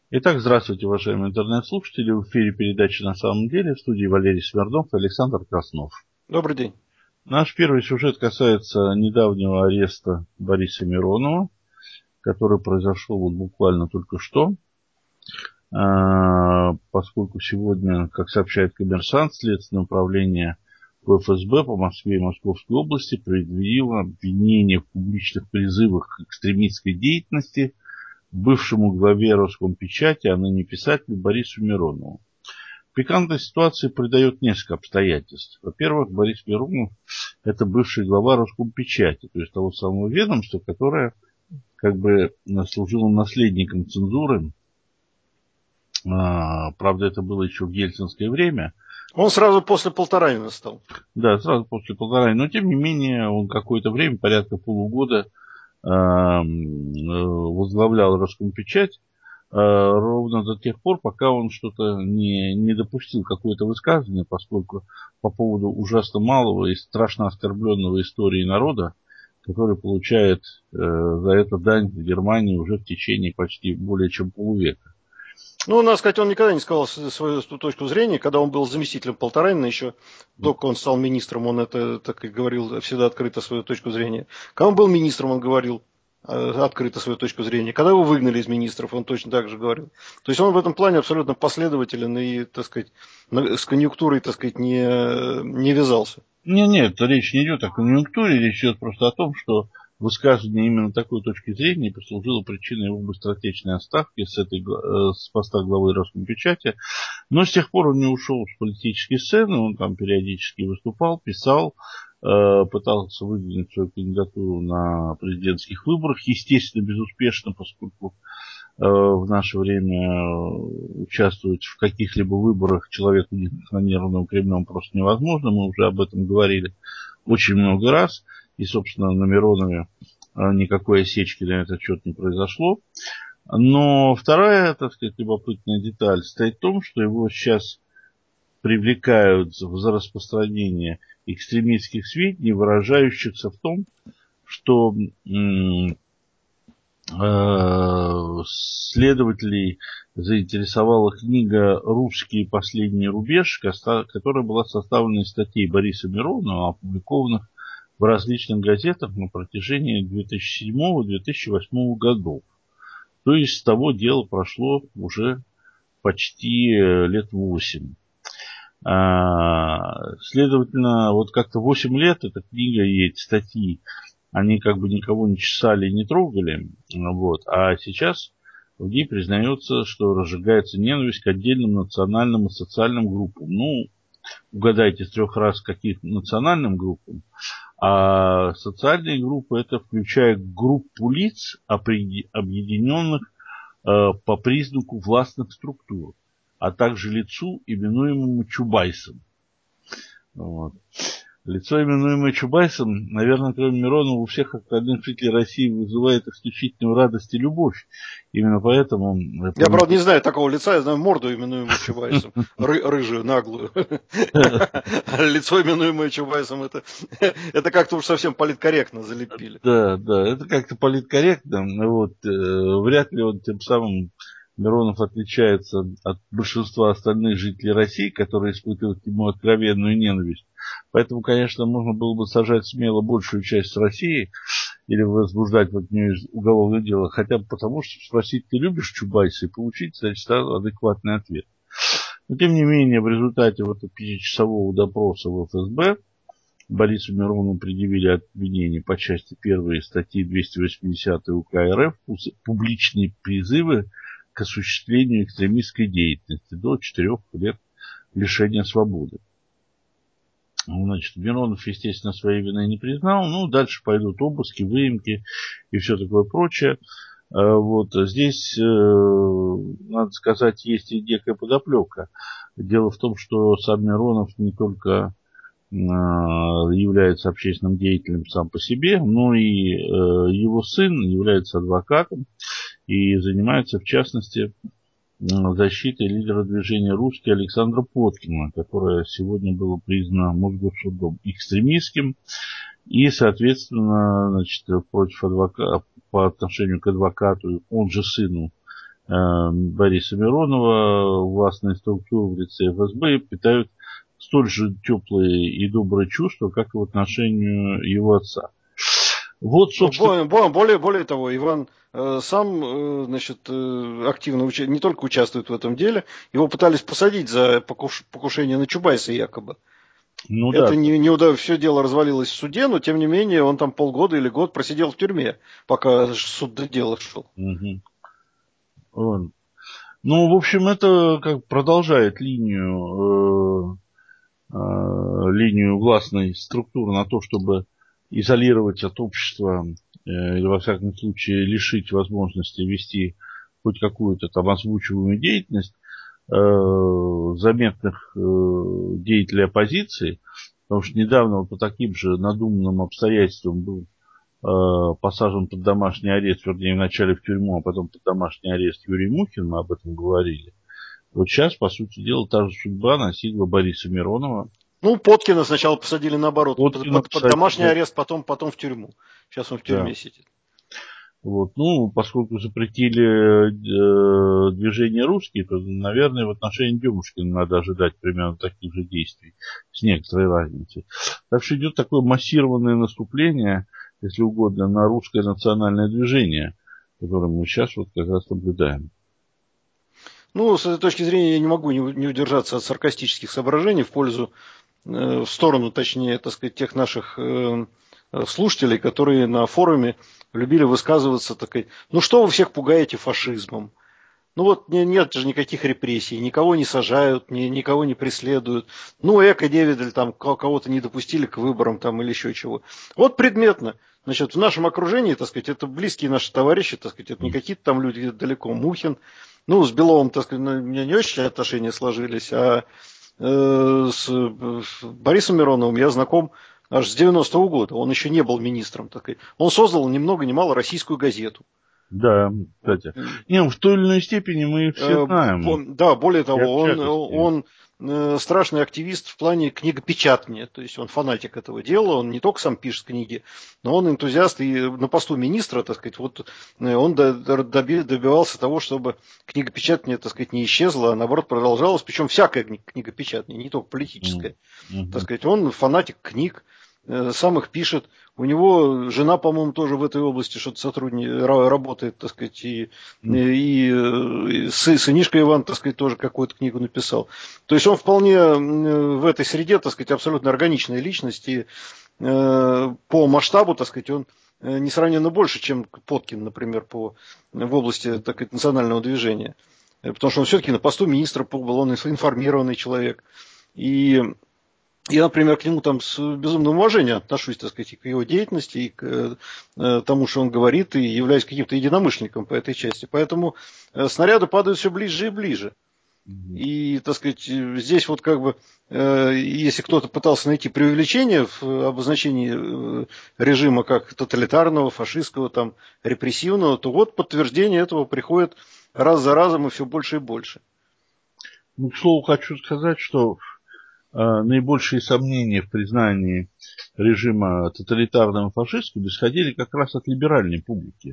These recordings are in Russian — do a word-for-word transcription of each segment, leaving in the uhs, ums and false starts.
Итак, здравствуйте, уважаемые интернет-слушатели. В эфире передачи «На самом деле» в студии Валерий Смирнов и Александр Краснов. Добрый день. Наш первый сюжет касается недавнего ареста Бориса Миронова, который произошел вот буквально только что, поскольку сегодня, как сообщает «Коммерсант», Следственное управление эф эс бэ по Москве и Московской области предъявило обвинение в публичных призывах к экстремистской деятельности бывшему главе Роскомпечати, а ныне писателю Борису Миронову. Пикантной ситуации придает несколько обстоятельств. Во-первых, Борис Миронов – это бывший глава Роскомпечати, то есть того самого ведомства, которое как бы служило наследником цензуры. А, правда, это было еще в ельцинское время. Он сразу после Полторанина стал. Да, сразу после Полторанина. Но, тем не менее, он какое-то время, порядка полугода, возглавлял Роскомпечать ровно до тех пор, пока он что-то не, не допустил какое-то высказывание, поскольку по поводу ужасно малого и страшно оскорбленного истории народа, который получает э, за это дань в Германии уже в течение почти более чем полувека. Ну, надо сказать, он никогда не сказал свою точку зрения. Когда он был заместителем Полторанина, еще только он стал министром, он это так и говорил всегда открыто свою точку зрения. Когда он был министром, он говорил открыто свою точку зрения. Когда его выгнали из министров, он точно так же говорил. То есть он в этом плане абсолютно последователен и, так сказать, с конъюнктурой, так сказать, не, не вязался. Нет, нет, речь не идет о конъюнктуре, речь идет просто о том, что высказывание именно такой точки зрения послужило причиной его быстротечной отставки с, этой, с поста главы Роскомпечати. Но с тех пор он не ушел с политической сцены, он там периодически выступал, писал, э, пытался выдвинуть свою кандидатуру на президентских выборах, естественно, безуспешно, поскольку э, в наше время участвовать в каких-либо выборах человеку нервного Кремля просто невозможно, мы уже об этом говорили очень много раз. И, собственно, на Миронове никакой осечки на этот счет не произошло. Но вторая, так сказать, любопытная деталь состоит в том, что его сейчас привлекают за распространение экстремистских сведений, выражающихся в том, что м- э- следователей заинтересовала книга «Русский последний рубеж», которая была составлена из статей Бориса Миронова, опубликованных в различных газетах на протяжении две тысячи седьмого - две тысячи восьмого годов. То есть с того дела прошло уже почти лет восемь. А, следовательно, вот как-то восемь лет эта книга и эти статьи, они как бы никого не чесали и не трогали. Вот. А сейчас в ней признается, что разжигается ненависть к отдельным национальным и социальным группам. Ну, угадайте с трех раз, каких национальным группам. А социальные группы это включает группу лиц, объединенных э, по признаку властных структур, а также лицу, именуемому Чубайсом. Вот. Лицо, именуемое Чубайсом, наверное, кроме Миронова, у всех остальных жителей России вызывает исключительную радость и любовь. Именно поэтому... Я, правда, не знаю такого лица, я знаю морду, именуемую Чубайсом, ры- рыжую, наглую. Лицо, именуемое Чубайсом, это, это как-то уж совсем политкорректно залепили. Да, да, это как-то политкорректно. Вот, э, вряд ли он тем самым, Миронов, отличается от большинства остальных жителей России, которые испытывают к нему откровенную ненависть. Поэтому, конечно, можно было бы сажать смело большую часть России или возбуждать вот нее уголовное дело, хотя бы потому, что спросить, ты любишь Чубайса, и получить, значит, адекватный ответ. Но, тем не менее, в результате вот пятичасового допроса в эф эс бэ Борису Миронову предъявили обвинение по части первой статьи двести восьмидесятой УК РФ «Публичные призывы к осуществлению экстремистской деятельности» до четырех лет лишения свободы. Значит, Миронов, естественно, своей вины не признал. Ну, дальше пойдут обыски, выемки и все такое прочее. Вот здесь, надо сказать, есть и некая подоплека. Дело в том, что сам Миронов не только является общественным деятелем сам по себе, но и его сын является адвокатом и занимается, в частности, защитой лидера движения «Русский» Александра Поткина, которое сегодня было признано Мосгорсудом экстремистским, и, соответственно, значит, против адвоката, по отношению к адвокату, он же сыну Бориса Миронова властные структуры в лице эф эс бэ питают столь же теплые и добрые чувства, как и в отношении его отца. Вот, собственно... Более, более того, Иван э, сам э, значит, э, активно уча... не только участвует в этом деле, его пытались посадить за покуш... покушение на Чубайса якобы. Ну, это да. не, не удав... все дело развалилось в суде, но тем не менее он там полгода или год просидел в тюрьме, пока суд до дела шел. Угу. Ну, в общем, это как продолжает линию, э, э, линию властной структуры на то, чтобы изолировать от общества э, или, во всяком случае, лишить возможности вести хоть какую-то там озвучиваемую деятельность э, заметных э, деятелей оппозиции, потому что недавно вот по таким же надуманным обстоятельствам был посажен под домашний арест, вернее, вначале в тюрьму, а потом под домашний арест Юрий Мухин, мы об этом говорили. Вот сейчас, по сути дела, та же судьба настигла Бориса Миронова. Ну, Поткина сначала посадили наоборот, Поткина под, под домашний арест, потом, потом в тюрьму. Сейчас он в тюрьме да. сидит. Вот, ну, поскольку запретили э, движение русские, то, наверное, в отношении Демушкина надо ожидать примерно таких же действий, с некоторой разницей. Так что идет такое массированное наступление, если угодно, на русское национальное движение, которое мы сейчас вот как раз наблюдаем. Ну, с этой точки зрения я не могу не удержаться от саркастических соображений в пользу, в сторону, точнее, так сказать, тех наших слушателей, которые на форуме любили высказываться, так сказать, ну что вы всех пугаете фашизмом? Ну вот нет же никаких репрессий, никого не сажают, ни, никого не преследуют. Ну, эко-девидель там кого-то не допустили к выборам там или еще чего. Вот предметно. Значит, в нашем окружении, так сказать, это близкие наши товарищи, так сказать, это не какие-то там люди далеко. Мухин, ну, с Беловым, так сказать, у меня не очень отношения сложились, а э, с, с Борисом Мироновым я знаком аж с девяностого года. Он еще не был министром, так сказать. Он создал ни много ни мало российскую газету. Да, кстати. Не, в той или иной степени мы их все знаем. Да, более того, он, он страшный активист в плане книгопечатания. То есть он фанатик этого дела, он не только сам пишет книги, но он энтузиаст и на посту министра, так сказать, вот он добивался того, чтобы книгопечатание, так сказать, не исчезло, а наоборот продолжалось, причем всякое книгопечатание, не только политическое. Mm-hmm. Так сказать, он фанатик книг, сам их пишет. У него жена, по-моему, тоже в этой области что-то сотрудни... работает, так сказать, и, mm. и, и сынишка Иван, так сказать, тоже какую-то книгу написал. То есть он вполне в этой среде, так сказать, абсолютно органичная личность, и э, по масштабу, так сказать, он несравненно больше, чем Поткин, например, по, в области, так сказать, национального движения. Потому что он все-таки на посту министра был, он информированный человек. И я, например, к нему там с безумным уважением отношусь, так сказать, к его деятельности, и к э, тому, что он говорит, и являюсь каким-то единомышленником по этой части. Поэтому э, снаряды падают все ближе и ближе. Mm-hmm. И, так сказать, здесь вот как бы, э, если кто-то пытался найти преувеличение в обозначении э, режима как тоталитарного, фашистского, там, репрессивного, то вот подтверждение этого приходит раз за разом и все больше и больше. Ну, к слову, хочу сказать, что наибольшие сомнения в признании режима тоталитарным и фашистским исходили как раз от либеральной публики.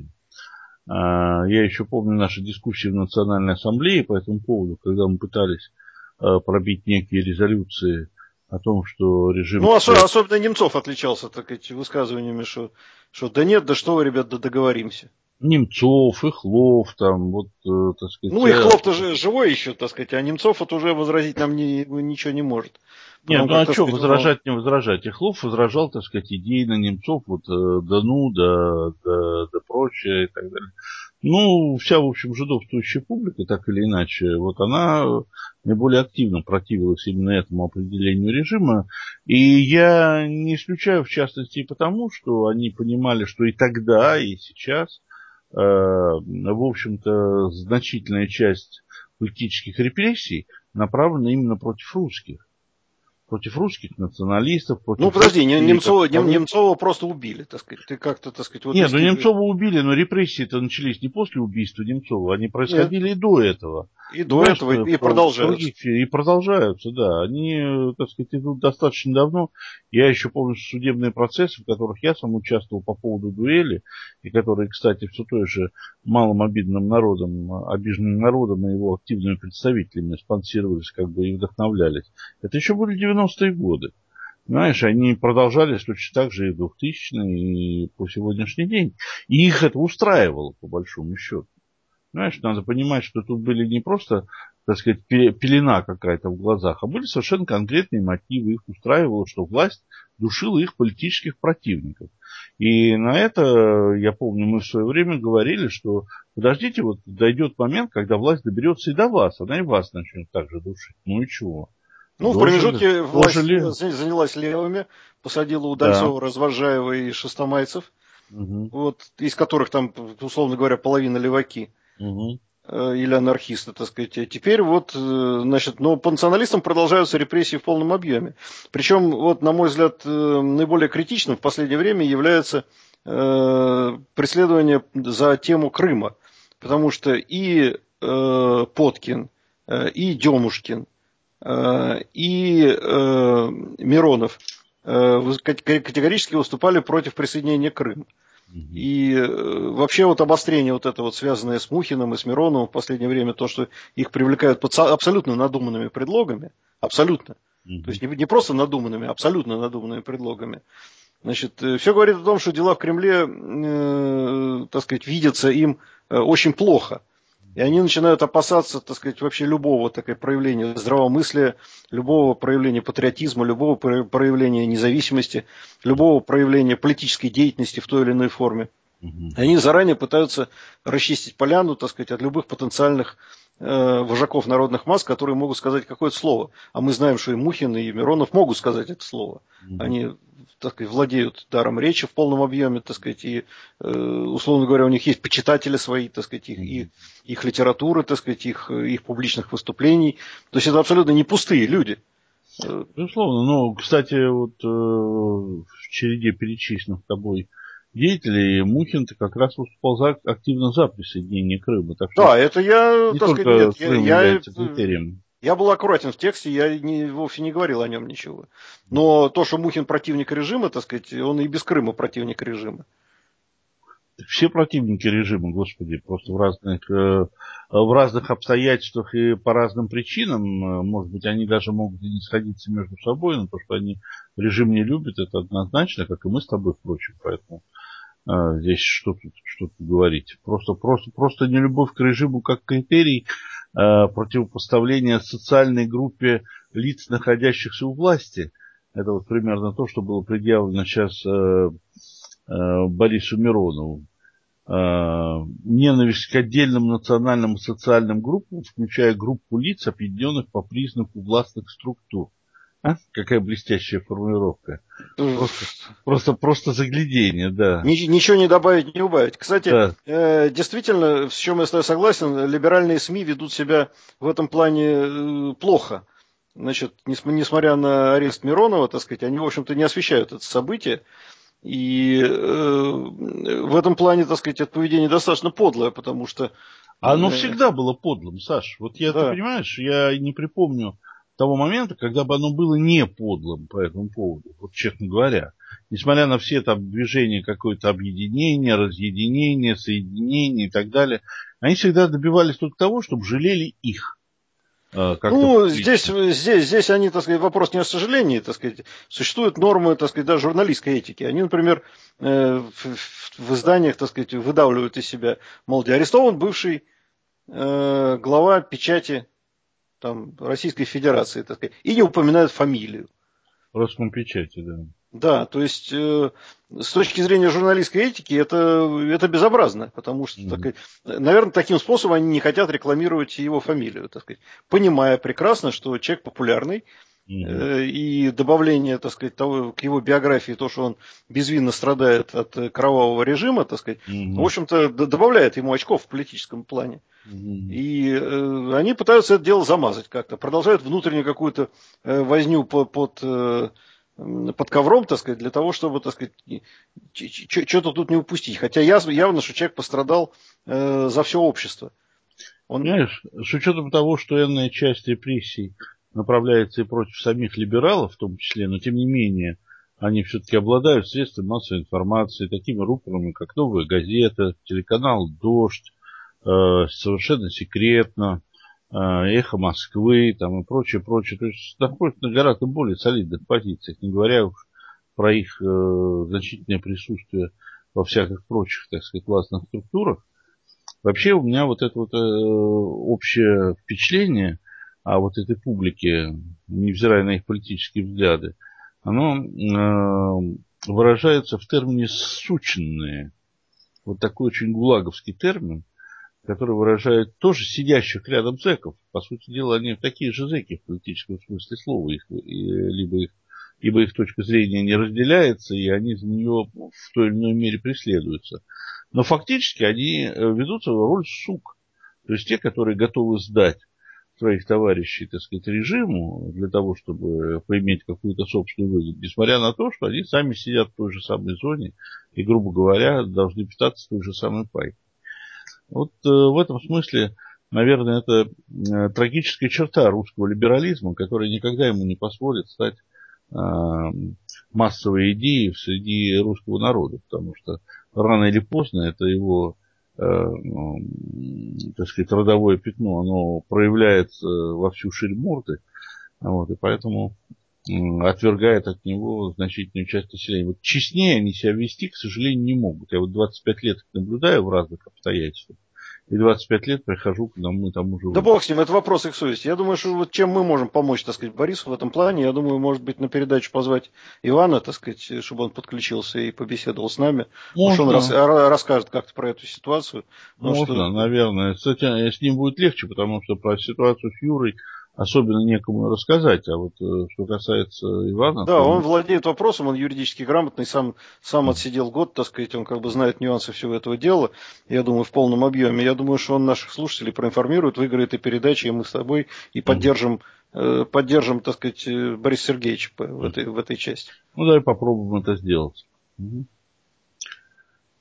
Я еще помню наши дискуссии в Национальной ассамблее по этому поводу, когда мы пытались пробить некие резолюции о том, что режим... Ну, особенно, особенно Немцов отличался, так сказать, высказываниями, что, что да нет, да что вы, ребят, да договоримся. Немцов, Ихлов, там, вот, э, так сказать... Ну, Ихлов-то же живой еще, так сказать, а Немцов вот уже возразить нам не, ничего не может. Нет, ну а что сказать, возражать, он... не возражать? Ихлов возражал, так сказать, идейно, Немцов, вот, э, да ну, да, да, да прочее и так далее. Ну, вся, в общем, жидовствующая публика, так или иначе, вот она наиболее активно противилась именно этому определению режима. И я не исключаю, в частности, и потому, что они понимали, что и тогда, и сейчас, э, в общем-то, значительная часть политических репрессий направлена именно против русских. Против русских националистов. Против ну, подожди, Немцова, Нем, Немцова просто убили, так сказать. Ты как-то, так сказать... Вот нет, ну Немцова убили, но репрессии-то начались не после убийства Немцова, они происходили Нет. и до этого. И до этого, и, и продолжаются. И продолжаются, да. Они, так сказать, идут достаточно давно. Я еще помню судебные процессы, в которых я сам участвовал по поводу дуэли, и которые, кстати, все той же малым обидным народом, обиженным народом и его активными представителями спонсировались, как бы, и вдохновлялись. Это еще были девяностые годы. Знаешь, они продолжались точно так же и в двухтысячные, и по сегодняшний день. И их это устраивало, по большому счету. Знаешь, надо понимать, что тут были не просто, так сказать, пелена какая-то в глазах, а были совершенно конкретные мотивы. Их устраивало, что власть душила их политических противников. И на это, я помню, мы в свое время говорили, что подождите, вот дойдет момент, когда власть доберется и до вас, она и вас начнет так же душить. Ну и чего? Ну, в промежутке власть занялась левыми, посадила Удальцова, да. Развожаева и Шестомайцев, угу. вот, из которых там, условно говоря, половина леваки. Угу. Или анархисты, так сказать. Теперь вот, значит, но по националистам продолжаются репрессии в полном объеме. Причем, вот, на мой взгляд, наиболее критичным в последнее время является э, преследование за тему Крыма. Потому что и э, Поткин, э, и Демушкин, э, и э, Миронов э, категорически выступали против присоединения Крыма. И э, вообще вот обострение вот это вот, связанное с Мухиным и с Мироновым в последнее время, то, что их привлекают под абсолютно надуманными предлогами, абсолютно, mm-hmm. то есть не, не просто надуманными, а абсолютно надуманными предлогами, значит, э, все говорит о том, что дела в Кремле, э, так сказать, видятся им э, очень плохо. И они начинают опасаться, так сказать, вообще любого такого проявления здравомыслия, любого проявления патриотизма, любого проявления независимости, любого проявления политической деятельности в той или иной форме. Угу. Они заранее пытаются расчистить поляну, так сказать, от любых потенциальных э, вожаков народных масс, которые могут сказать какое-то слово. А мы знаем, что и Мухин, и Миронов могут сказать это слово. Угу. Они, так сказать, владеют даром речи в полном объеме, так сказать, и, э, условно говоря, у них есть почитатели свои, так сказать, их, их, их литературы, так сказать, их, их публичных выступлений. То есть это абсолютно не пустые люди. Безусловно. Ну, кстати, вот э, в череде перечисленных тобой деятелей Мухин-то как раз выступал за, активно за присоединение Крыма. Так что да, это я, не так только сказать, нет, Крым я, является я, критерием. Я был аккуратен в тексте, я не, вовсе не говорил о нем ничего. Но то, что Мухин противник режима, так сказать, он и без Крыма противник режима. Все противники режима, господи, просто в разных, э, в разных обстоятельствах и по разным причинам. Может быть, они даже могут и не сходиться между собой, но то, что они режим не любят, это однозначно, как и мы с тобой, впрочем. Поэтому э, здесь что тут, что тут говорить. Просто, просто, просто нелюбовь к режиму как критерий э, противопоставления социальной группе лиц, находящихся у власти. Это вот примерно то, что было предъявлено сейчас э, Борису Миронову. Ненависть к отдельным национальным и социальным группам, включая группу лиц, объединенных по признаку властных структур. А? Какая блестящая формулировка. Просто, просто, просто заглядение, да. Ничего не добавить, не убавить. Кстати, да. э, действительно, с чем я с тобой согласен, либеральные СМИ ведут себя в этом плане э, плохо. Значит, несмотря на арест Миронова, так сказать, они, в общем-то, не освещают это событие. И э, в этом плане, так сказать, это поведение достаточно подлое, потому что... Оно э, всегда было подлым, Саш. Вот я, да. Ты понимаешь, я не припомню того момента, когда бы оно было не подлым по этому поводу, вот честно говоря. Несмотря на все там движения, какое-то объединение, разъединение, соединение и так далее, они всегда добивались только того, чтобы жалели их. Ну, здесь, здесь, здесь они, так сказать, вопрос не о сожалении, так сказать, существуют нормы, так сказать, даже журналистской этики. Они, например, в, в изданиях, так сказать, выдавливают из себя, мол, арестован бывший э, глава печати там, Российской Федерации, так сказать, и не упоминают фамилию. Роскомпечати, да. Да, то есть э, с точки зрения журналистской этики это, это безобразно, потому что, mm-hmm. так, наверное, таким способом они не хотят рекламировать его фамилию, так сказать, понимая прекрасно, что человек популярный, mm-hmm. э, и добавление, так сказать, того, к его биографии, то, что он безвинно страдает от кровавого режима, так сказать, mm-hmm. в общем-то, д- добавляет ему очков в политическом плане. Mm-hmm. И э, они пытаются это дело замазать как-то, продолжают внутреннюю какую-то э, возню под... под э, под ковром, так сказать, для того, чтобы, так сказать, что-то тут не упустить. Хотя явно, что человек пострадал э, за все общество. Он... Понимаешь, с учетом того, что энная часть репрессий направляется и против самих либералов в том числе, но тем не менее они все-таки обладают средствами массовой информации, такими рупорами, как «Новая газета», телеканал «Дождь», э, «Совершенно секретно», э, «Эхо Москвы» там, и прочее, прочее. То есть находятся на гораздо более солидных позициях, не говоря уж про их э, значительное присутствие во всяких прочих, так сказать, властных структурах. Вообще у меня вот это вот э, общее впечатление о вот этой публике, невзирая на их политические взгляды, оно э, выражается в термине «сученные». Вот такой очень гулаговский термин, который выражает тоже сидящих рядом зэков. По сути дела, они такие же зэки в политическом смысле слова. Их, либо, их, либо их точка зрения не разделяется, и они за нее в той или иной мере преследуются. Но фактически они ведут свою роль сук. То есть те, которые готовы сдать своих товарищей, так сказать, режиму для того, чтобы поиметь какую-то собственную выгоду, несмотря на то, что они сами сидят в той же самой зоне и, грубо говоря, должны питаться той же самой пайкой. Вот э, в этом смысле, наверное, это э, трагическая черта русского либерализма, которая никогда ему не позволит стать э, массовой идеей среди русского народа, потому что рано или поздно это его Э, так сказать, родовое пятно, оно проявляется во всю ширь морды, вот, и поэтому э, отвергает от него значительную часть населения. Вот честнее они себя вести, к сожалению, не могут. Я вот двадцать пять лет наблюдаю в разных обстоятельствах, и двадцать пять лет прихожу к одному и тому же Да выводу. бог с ним, это вопрос их совести. Я думаю, что вот чем мы можем помочь, так сказать, Борису в этом плане, я думаю, может быть, на передачу позвать Ивана, так сказать, чтобы он подключился и побеседовал с нами. Может, он рас, Можно, расскажет как-то про эту ситуацию. Ну, можно, что... наверное. Кстати, с ним будет легче, потому что про ситуацию с Юрой особенно некому рассказать. А вот э, что касается Ивана, Да, то... он владеет вопросом, он юридически грамотный, сам, сам отсидел год, так сказать, он как бы знает нюансы всего этого дела, я думаю, в полном объеме. Я думаю, что он наших слушателей проинформирует, выиграет и передачи, и мы с тобой, и поддержим, э, поддержим, так сказать, Бориса Сергеевича в этой, в этой части. Ну, давай попробуем это сделать.